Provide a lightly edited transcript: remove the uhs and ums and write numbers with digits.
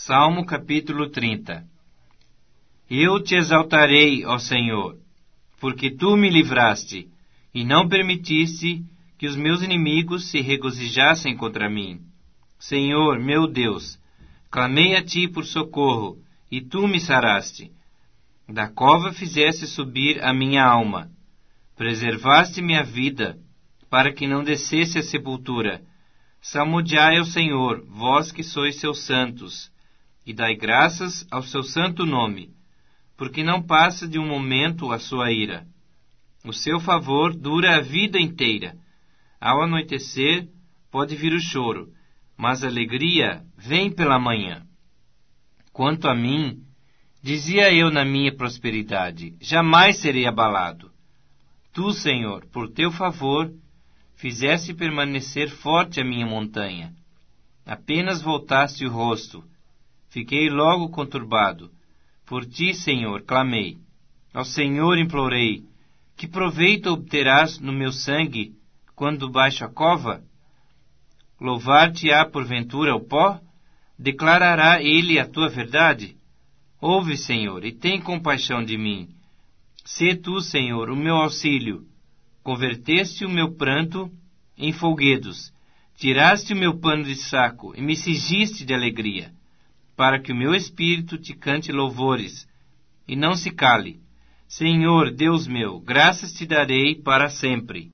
Salmo capítulo 30. Eu te exaltarei, ó Senhor, porque tu me livraste, e não permitiste que os meus inimigos se regozijassem contra mim. Senhor, meu Deus, clamei a ti por socorro, e tu me saraste. Da cova fizeste subir a minha alma. Preservaste minha vida, para que não descesse à sepultura. Salmodiai ao Senhor, vós que sois seus santos, e dai graças ao seu santo nome, porque não passa de um momento a sua ira. O seu favor dura a vida inteira. Ao anoitecer pode vir o choro, mas a alegria vem pela manhã. Quanto a mim, dizia eu na minha prosperidade, jamais serei abalado. Tu, Senhor, por teu favor, fizeste permanecer forte a minha montanha. Apenas voltaste o rosto. Fiquei logo conturbado. Por ti, Senhor, clamei. Ao Senhor implorei. Que proveito obterás no meu sangue, quando baixo a cova? Louvar-te-á porventura o pó? Declarará ele a tua verdade? Ouve, Senhor, e tem compaixão de mim. Sê tu, Senhor, o meu auxílio. Converteste o meu pranto em folguedos. Tiraste o meu pano de saco e me cingiste de alegria, para que o meu espírito te cante louvores e não se cale. Senhor, Deus meu, graças te darei para sempre.